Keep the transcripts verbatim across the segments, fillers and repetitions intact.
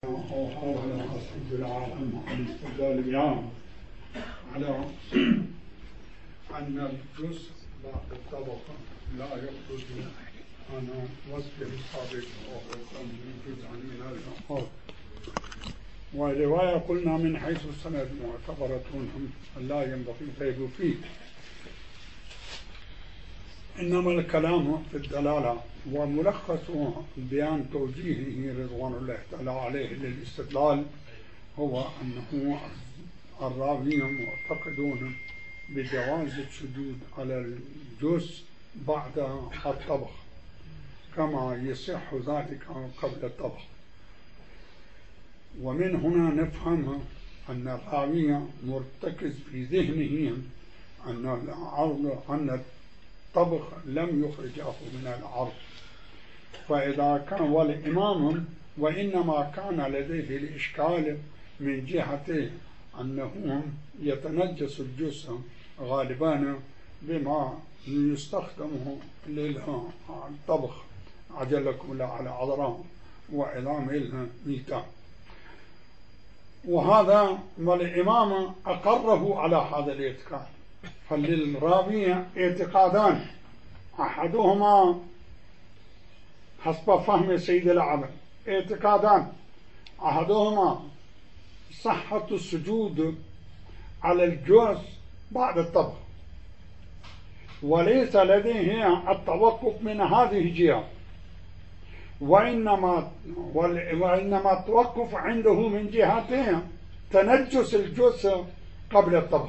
وحاول أسد العالم عن استدلال اليوم على أن الجزء بعد الطبقة لا يخرج عن وصفه السابق وهو جزء من الآخر. والرواية قلنا من حيث السند معتبرة لا ينبغي الريب فيه، إنما الكلام في الدلالة وملخص بيان توجيهه رضوان الله تعالى عليه للاستدلال هو أنه الراويين معتقدون بجواز السجود على الجزء بعد الطبخ كما يصح ذلك قبل الطبخ. ومن هنا نفهم أن الراوي مرتكز في ذهنه أن العرض أن الطبخ لم يخرجه من العرض، فإذا كان والإمام وإنما كان لديه الإشكال من جهة أنه يتنجس الجزء غالبا بما يستخدمه للطبخ عجلكم الله على عذراء وإعلام الميتان، وهذا والإمام أقره على هذا الاعتقاد. فللراوي اعتقادان، أحدهما حسب فهم سيد العالم اعتقادان، أحدهما صحة السجود على الجوز بعد الطبخ، وليس لديه التوقف من هذه الجهة، وإنما وإنما التوقف عنده من جهتين: تنجس الجزء قبل الطبخ،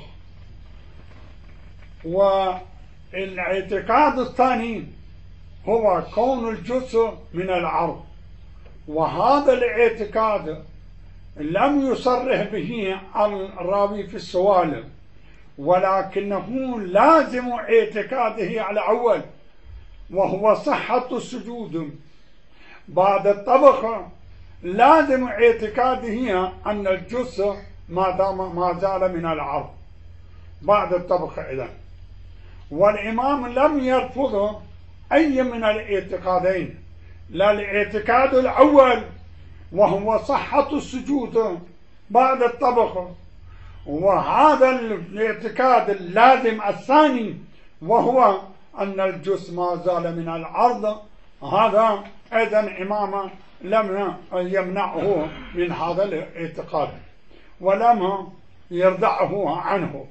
والاعتقاد الثاني هو كون الجزء من العرض، وهذا الاعتقاد لم يصرح به الراوي في السؤال، ولكنه لازم اعتقاده على الأول وهو صحة السجود بعد الطبخ. لازم اعتقاده أن الجزء ما دام ما زال من العرض بعد الطبخ إذن. والإمام لم يرفض أي من الاعتقادين، لا الاعتقاد الأول وهو صحة السجود بعد الطبخ، وهذا الاعتقاد اللازم الثاني وهو أن الجزء ما زال من العرض، هذا أيضا إمام لم يمنعه من هذا الاعتقاد ولم يردعه عنه.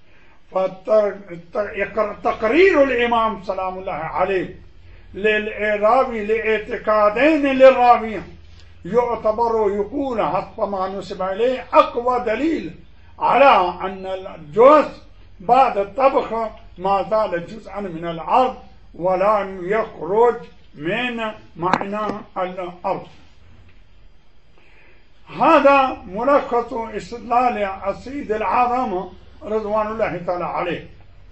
فتقرير الإمام سلام الله عليه للراوي لاعتقادين للراوي يعتبر يقول حسب ما نسب إليه أقوى دليل على أن الجزء بعد الطبخ ما زال جزءا من العرض ولم يخرج من معنى الأرض. هذا ملخص استدلال السيد العظم رضوان الله تعالى عليه.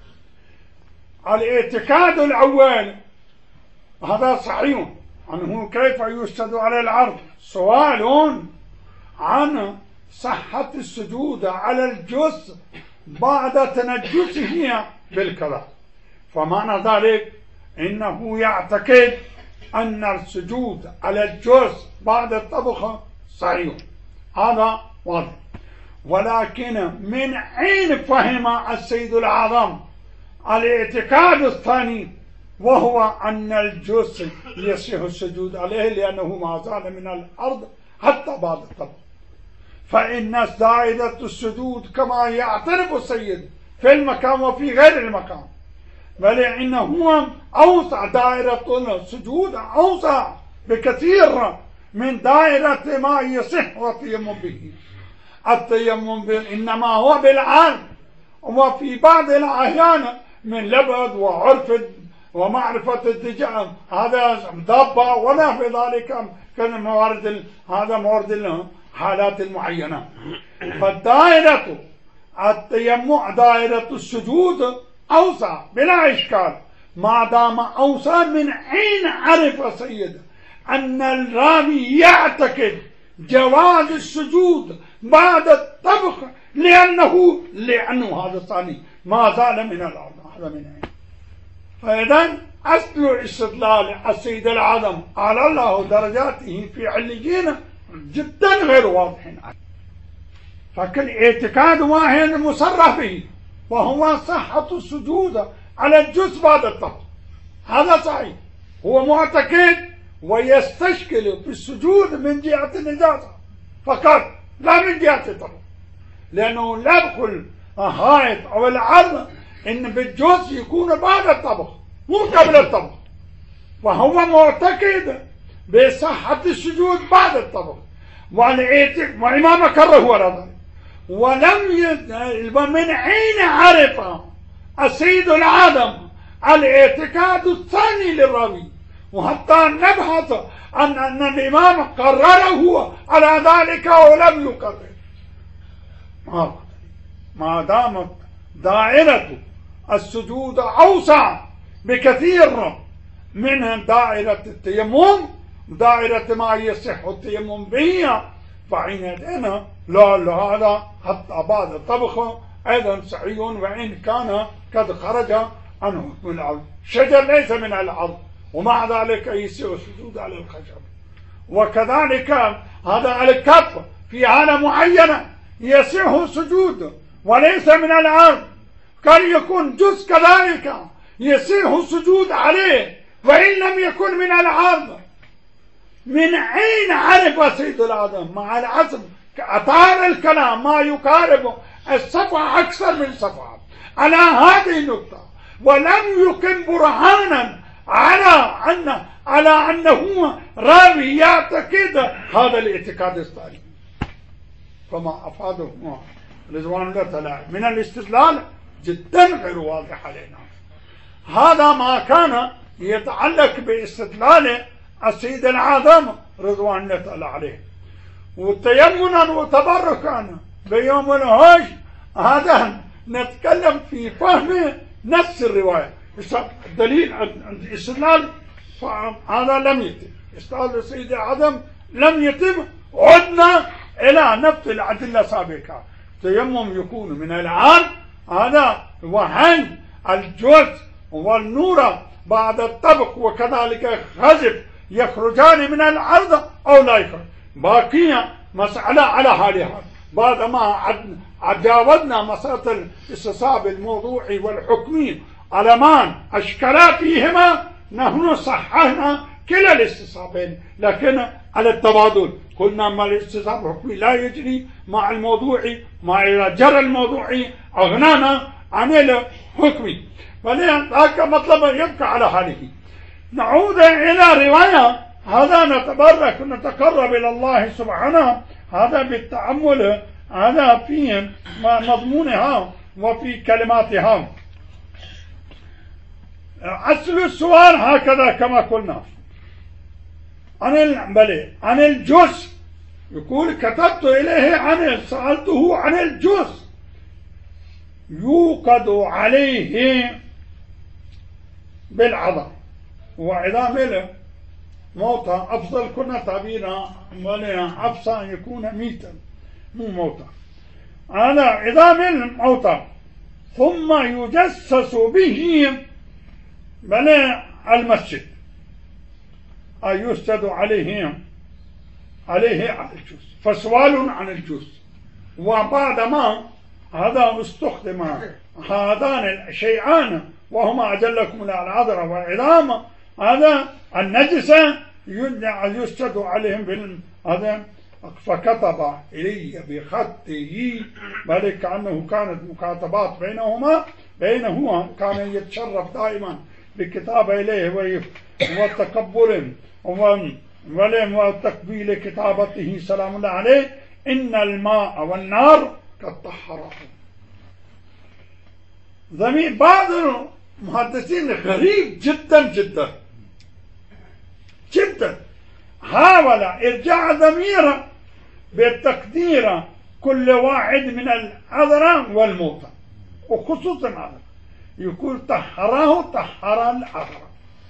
الاعتقاد الأول هذا صحيح، أنه كيف يسجد على العرض، سؤال عن صحة السجود على الجزء بعد تنجسه بالكذا، فمعنى ذلك إنه يعتقد أن السجود على الجزء بعد الطبخ صحيح، هذا واضح. ولكن من حين فهم السيد الأعظم الاعتقاد الثاني وهو أن الجزء يصح السجود عليه لأنه ما زال من الأرض حتى بعد الطبخ، فإن دائرة السجود كما يعترف السيد في المكان وفي غير المكان، بل إنه أوسع، دائرة السجود أوسع بكثير من دائرة ما يصح التيمم به. التيمم إنما هو بالعرض، وفي بعض الأحيان من لبد وعرف ومعرفة الدجاج هذا ضبة ولا في ذلك كان موارد، هذا موارد الحالات المعينة. فالدائرة التيمم دائرة السجود أوسع بلا إشكال، ما دام أوسع من حين عرف سيد أن الراوي يعتقد جواز السجود بعد الطبخ لأنه لأنه هذا الثاني ما زال من الأرض، هذا من عين. فإذا أصل استدلال السيد العظم على الله درجاته في عليين جدا غير واضحين. فكل اعتقاد واحد مصرح به وهو صحة السجود على الجزء بعد الطبق، هذا صحيح، هو معتقد ويستشكل في السجود من جهة النجاسة فقط لا من جهة الطبق، لأنه لا يدخل الحائط أو العظم إن بالجزء يكون بعد الطبق مو قبل الطبق، وهو معتقد بصحة السجود بعد الطبق، والإمام كره على ذلك. ولم يد... من حين عرف السيد العدم الاعتقاد الثاني للراوي، وحتى نبحث عن أن الإمام قرره على ذلك ولم يقرر، ما ما دامت دائرة السجود أوسع بكثير من دائرة التيمم، دائرة ما يصح التيمم به، فحينئذ لا لا هذا حتى بعد الطبخ أيضا صحيح، وإن كان قد خرج عن حكم العرض. الشجر ليس من العرض، ومع ذلك يسيء السجود على الخشب. وكذلك هذا الكف في حالة معينة يصح السجود وليس من العرض، كان يكون جزء كذلك يصح السجود عليه وإن لم يكن من العرض. من أين عرف سيد العدم مع العزم أطار الكلام ما يقارب الصفحة أكثر من صفحة على هذه النقطة، ولم يقم برهانا على أن على أنه راوي يعتقد هذا الاعتقاد الثاني، فما أفاده رضوان الله تعالى من الاستدلال جدا غير واضح علينا. هذا ما كان يتعلق باستدلال السيد العظم رضوان الله تعالى عليه. وتيمنا وتبركا بيوم الهج هذا نتكلم في فهم نفس الرواية. الدليل عند الاستدلال هذا لم يتم، استدلال السيد العظم لم يتم، عدنا إلى نفس الأدلة السابقة. التيمم يكون من العرض، هذا وحي الجزء والنور بعد الطبق، وكذلك خزف يخرجان من العرض أو لا يخرج. باقية مسألة على حالها بعدما جاوزنا مسألة الاستصحاب الموضوعي والحكمي على ما أشكلا فيهما، نحن صححنا كلا الاستصحابين لكن على التبادل. قلنا ما الاستصحاب الحكمي لا يجري مع الموضوعي، ما إذا جرى الموضوعي أغنانا عن الحكمي، فلذلك مطلب يبقى على حاله. نعود إلى رواية، هذا نتبرك ونتقرب إلى الله سبحانه، هذا بالتأمل هذا في مضمونها وفي كلماتها. أصل السؤال هكذا كما قلنا عن بلي عن الجزء، يقول كتبت إليه عن سألته عن الجزء يوقد عليه بالعظم وعظام له موتى، أفضل كنا تعبيرا ولا أفصى أن يكون ميتا مو موتى، على عظام الموتى، ثم يجسس به بناء المسجد، أي يسجد عليه عليه على الجزء. فسؤال عن الجزء، وبعدما هذا استخدم هذان الشيئان وهما أجلكم العذر والعظام، هذا النجسة يسجد عليهم بال هذا، فكتب إلي بخطه، بل كأنه كانت مكاتبات بينهما بينهما، كان يتشرف دائما بالكتابة إليه وتقبل وتقبيل كتابته سلام الله عليه. إن الماء والنار قد طهراه. ضمير بعض المحدثين غريب جدا جدا جدا، حاول إرجاع ضميره بتقدير كل واحد من العذراء والموتى، وخصوصا هذا يقول طهراه طهر العذراء.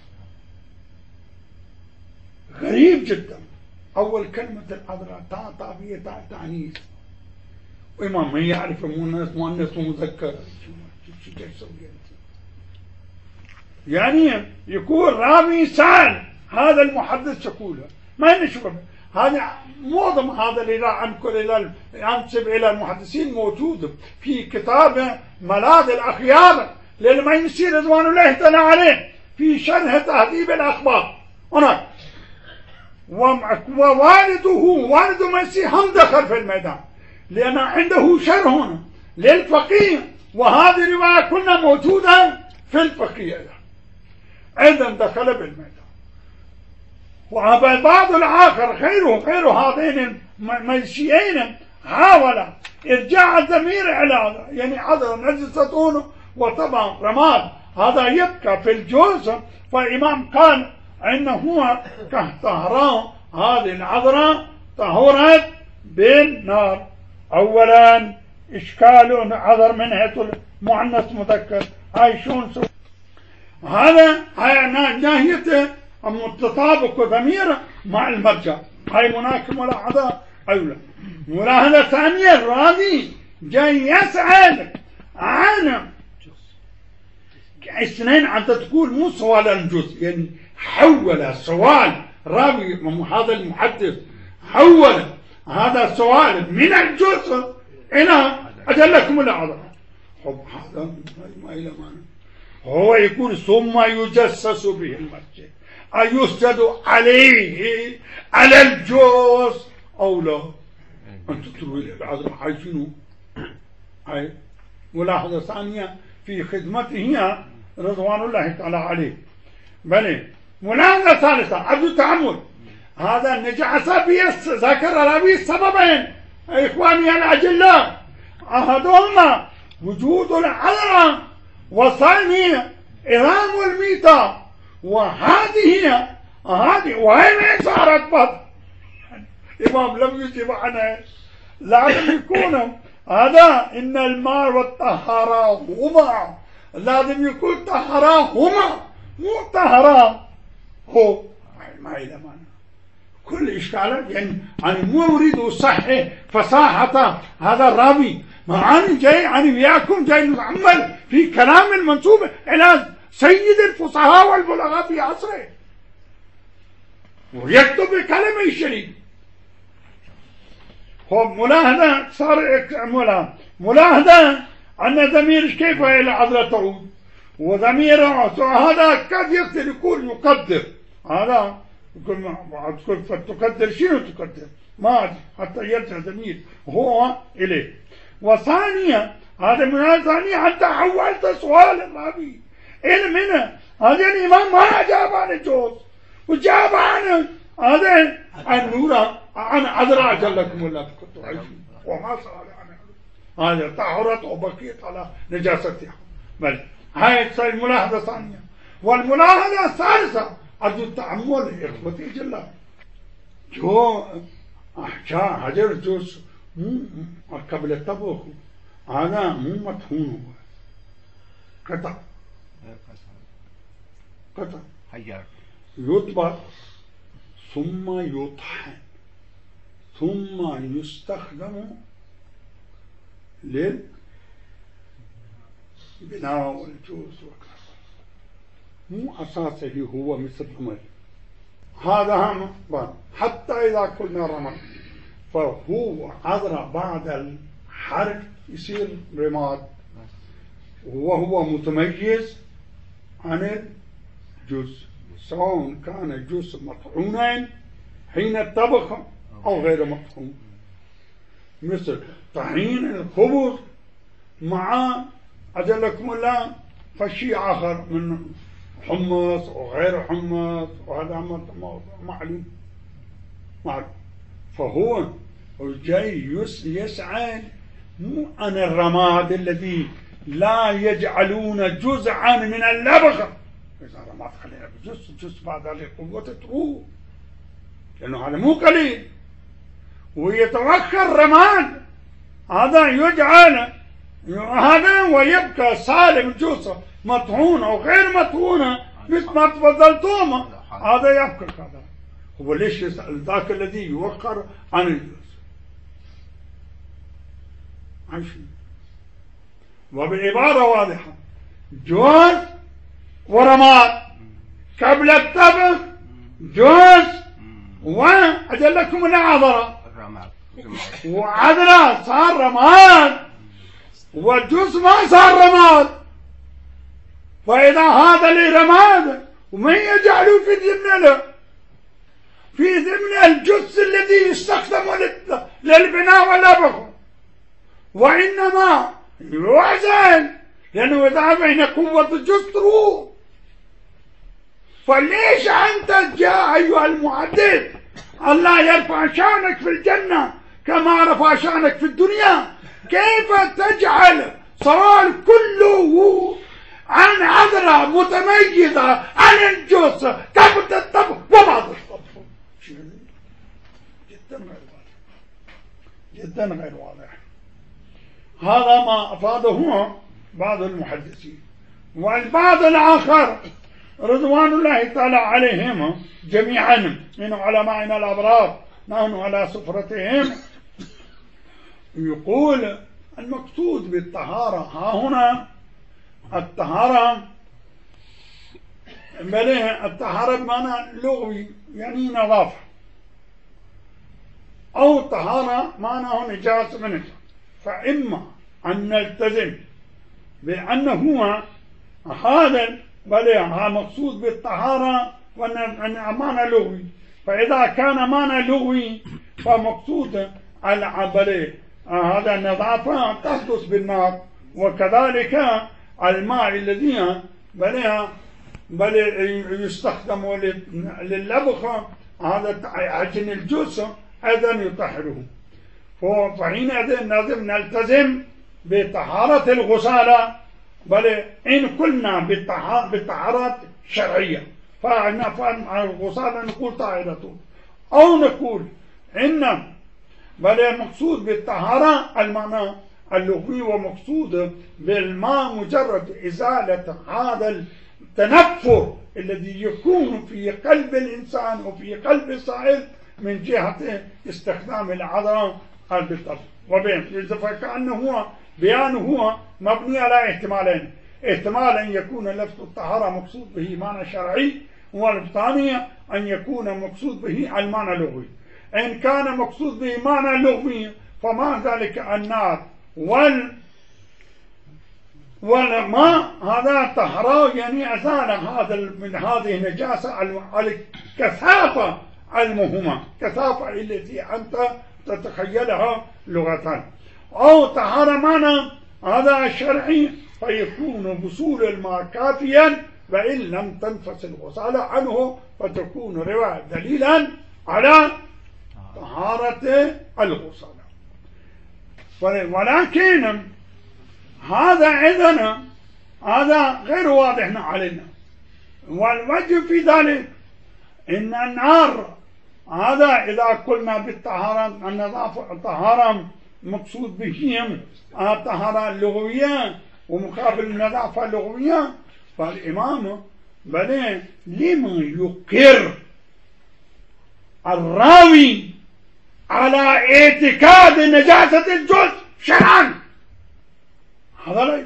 غريب جدا. أول كلمة العذراء تا تا فيها تا تعنيف، وإمام ما يعرف مؤنث مؤنث ومذكر، يعني يقول راوي سأل هذا المحدث يقول ما نشوف هذا معظم هذا اللي راح أنقل إلى أنسب إلى المحدثين موجود في كتاب ملاذ الأخيار للميمسي رضوان الله تعالى عليه في شرح تهذيب الأخبار هناك. ووالده والد ميمسي هم دخل في الميدان لأن عنده شرح للفقيه، وهذه الرواية كلها موجودة في الفقيه أيضا دخل بالميدان. وبعض الآخر غيره غير هذين الميمسيين حاول إرجاع الضمير إلى يعني عذر نجستونه، وطبعا رماد هذا يبقى في الجوز. فالإمام قال إنه هو كطهران هذه العذراء طهرت بالنار. أولا إشكال عذر من هيئة المؤنث مذكر هاي شون سو هذا هاي ناهية متطابق ضمير مع المرجع. هاي هناك ملاحظة أولى. ملاحظة ثانية الراوي جاي يسأل عن اثنين أنت تقول مو سؤال الجزء يعني حول سؤال راوي هذا المحدث حول هذا سؤال من الجزء إلى أجلكم الأعظم. هذا ما إلى معنى. هو يقول ثم يجسس به المسجد أيسجد عليه على الجوز أو لا. أنت تروي العذراء هاي شنو؟ هاي ملاحظة ثانية في خدمته رضوان الله تعالى عليه. بل ملاحظة ثالثة عبد التعمل هذا النجاسة ذكر راوي سببين إخواني الأجلاء، أحدهما وجود العذراء، وثانيا إرام الميتة. وهذه هذه وين صارت بط الإمام لم يجب عنها. لازم يكون هذا إن الماء والطهارة هما، لازم يكون طهارة هما مو طهارة هو. ما إلى معنى كل إشكالات يعني أنا مو أريد أصحح فصاحة هذا الراوي، ما أنا جاي أنا وياكم جاي نتعمل في كلام المنسوب إلى سيد الفصحاء والبلغاء في عصره ويكتب بكلمة الشريف. هو ملاحظة صار ملاحظة أن ضمير كيف إلى عذراء تعود، وضمير هذا قد يقدر يقول يقدر هذا يقول فتقدر شنو تقدر ما حتى يرجع ضمير هو إليه. وثانيا هذا من ثانيا أنت حولت سؤال الراوي إلى منه. هذا الإمام ما أجاب عن الجوز وجاب عن هذا النورة عن عذراء جلكم الله كنتم عايشين وما صار عنه هذا طهرت وبقيت على نجاستها. بل هاي الملاحظة الثانية. والملاحظة الثالثة أرجو التأمل إخوتي جل جو أحجاء حجر جوز مو قبل الطبخ هذا مو مطحون هو قطع قطع حجر يطبخ ثم يطحن ثم يستخدم للبناء والجوز وكذا مو أساسه هو مثل الرمل. هذا هم حتى إذا قلنا رمل فهو عذرا بعد الحرق يصير رماد وهو متميز عن الجزء سواء كان الجزء مطحونا حين الطبخ أو غير مطحون، مثل طحين الخبز مع أجلكم الله فشي آخر من حمص وغير حمص وهذا معلوم معلوم. فهو جاي يسعى مو عن الرماد الذي لا يجعلون جزعا من اللبخ. إذا رماد خلينا بجزء جزء بعد ذلك قوة تروح لأنه هذا مو قليل ويتوخر رماد هذا يجعل هذا ويبقى سالم جزء مطحون أو غير مطحونة مثل ما تفضلتم هذا يبقى هذا. هو ليش يسأل ذاك الذي يوخر عن الجزء عايشين. وبالعبارة واضحة جوز ورماد قبل الطبخ جوز وأجل لكم العذرة، وعذرة صار رماد والجوز ما صار رماد. فإذا هذا اللي رماد ومن يجعله في ضمن له في ضمن الجث الذي يستخدم للبناء والأبخ، وإنما يعزل لأنه إذا بين قوة الجث تروح. فليش أنت جاء أيها المحدث الله يرفع شانك في الجنة كما رفع شانك في الدنيا، كيف تجعل صار كله عن عذرة متميزة عن الجث كبد الطبخ وبعض الطبخ؟ جدا غير واضح، جدا غير واضح. هذا ما أفاده بعض المحدثين. والبعض الآخر رضوان الله تعالى عليهم جميعا من علمائنا الأبرار نحن على سفرتهم يقول المقصود بالطهارة ها هنا الطهارة بله الطهارة بمعنى لغوي يعني نظافة، أو طهارة معناه نجاسة منه. فإما أن نلتزم بأنه هذا بله مقصود بالطهارة وأن معنى لغوي، فإذا كان معنى لغوي فمقصود العبلة هذا النظافة تحدث بالنار، وكذلك الماء الذي بله بل يستخدم لللبخ هذا عجن الجثة أيضا يطهره. فحينئذ لازم نلتزم بطهارة الغسالة، بل إن كنا بالطهارات شرعية فالغسالة نقول طاهرة، أو نقول إن بل المقصود بالطهارة المعنى اللغوي، ومقصود بالماء مجرد إزالة هذا التنفر الذي يكون في قلب الإنسان وفي قلب السائل من جهة استخدام العذرة بالطبع. وبين فكأنه هو بيانه هو مبني على احتمالين: احتمال أن يكون لفظ الطهارة مقصود به معنى شرعي، والثانية أن يكون مقصود به المعنى اللغوي. إن كان مقصود به معنى لغوي فما ذلك النار وال والماء هذا طهارة يعني أزال هذا من هذه النجاسة الكثافة المهمة، كثافة التي أنت تتخيلها لغة. أو طهارة معنى هذا الشرعي فيكون وصول الماء كافيا، وإن لم تنفصل الغسالة عنه فتكون رواية دليلا على طهارة الغسالة. ولكن هذا إذن هذا غير واضح علينا. والوجه في ذلك إن النار هذا إذا قلنا بالطهارة النظافة الطهارة مقصود بهم الطهارة اللغوية ومقابل النظافة اللغوية، فالإمام بل لما يقر الراوي على اعتقاد نجاسة الجزء شرعا، هذا لا يجوز.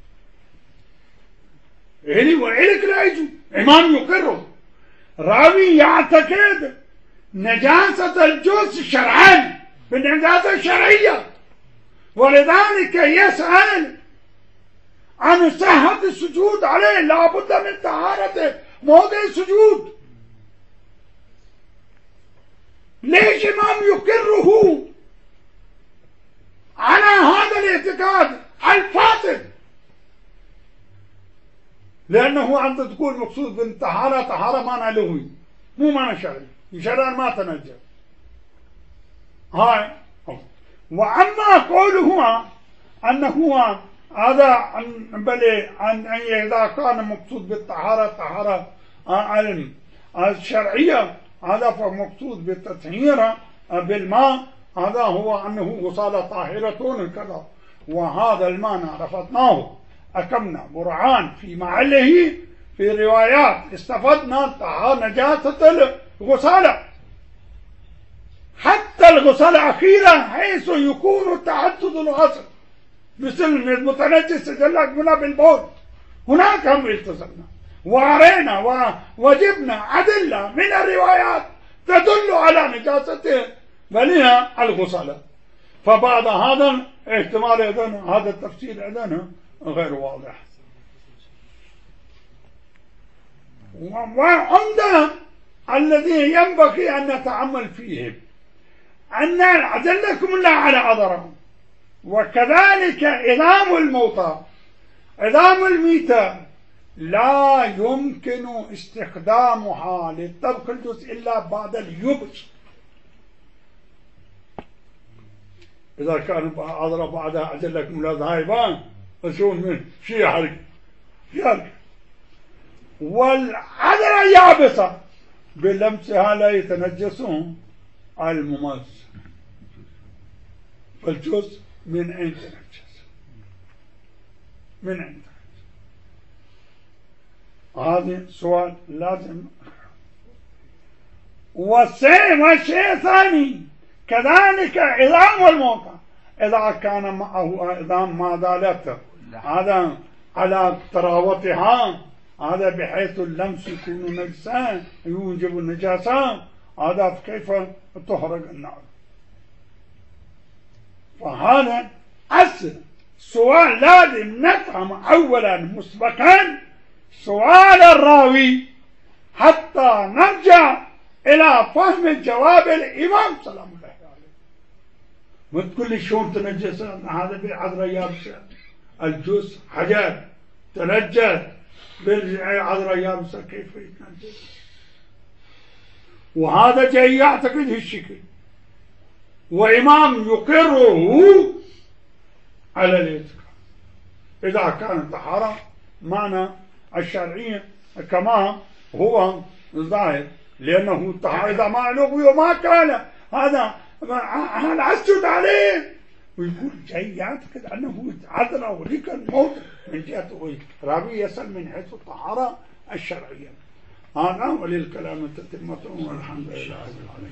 إلي وإلك لا يجوز. إمام يقره، راوي يعتقد نجاسة الجزء شرعا بالنجاسة الشرعية، ولذلك يسأل عن صحة السجود عليه، لابد من طهارة موضع السجود. ليش إمام يقره على هذا الاعتقاد الفاسد؟ لأنه أنت تقول مقصود بالطهارة طهارة معنى لغوي مو معنى شرعي، شرعا ما تنجس. هاي. وأما قوله أنه هذا بل أن إذا كان مقصود بالطهارة طهارة الشرعية هذا فمقصود بالتطهير بالماء، هذا هو أنه غسالة طاهرة كذا. وهذا المعنى رفضناه، أكمنا برهان في محله في روايات استفدنا طهارة نجاسة الغسالة، حتى الغسالة الأخيرة حيث يكون تعدد الغسل مثل المتنجس جلك منا بالبول، هناك هم التزمنا وعرينا ووجبنا أدلة من الروايات تدل على نجاسته بل الغسالة. فبعد هذا احتمال أيضا هذا التفسير أيضا غير واضح. وعمده الذي ينبغي أن نتأمل فيه أن أدلكم الله على عذرهم، وكذلك عظام الموتى عظام الميتة لا يمكن استخدامها للطبخ الجزء إلا بعد اليبس. إذا كان عذرا بعدها أدلكم الله ذاهبان فشون من شيء يحرق يحرق، والعذرا يابسة بلمسها لا يتنجسون الممس. فالجزء من أين تنجس؟ من أين تنجس؟ هذا سؤال لازم. والشيء ثاني كذلك عظام الموتى إذا كان معه عظام ما زالت هذا على طراوتها، هذا بحيث اللمس يكون نجسا يوجب النجاسة، هذا كيف تحرق النار؟ فهذا أصل سؤال لازم نفهم أولا مسبقا سؤال الراوي حتى نرجع إلى فهم الجواب الإمام سلام الله عليه. ما تقول لي شلون تنجس هذا بعذرا يابسة؟ الجزء حجر تنجس بالعذرا يابسة كيف يتنجس؟ وهذا جاي يعتقد هالشكل، وإمام يقره على الاعتقاد إذا كانت طهارة معنى الشرعية كما هو ظاهر، لأنه الطهارة إذا ما لغوي وما كان هذا هذا أسجد عليه، ويقول جاي يعتقد أنه عذرا ولك الموت من جهة راوي يسأل من حيث الطهارة الشرعية. هذا وللكلام تتمة والحمد لله رب العالمين.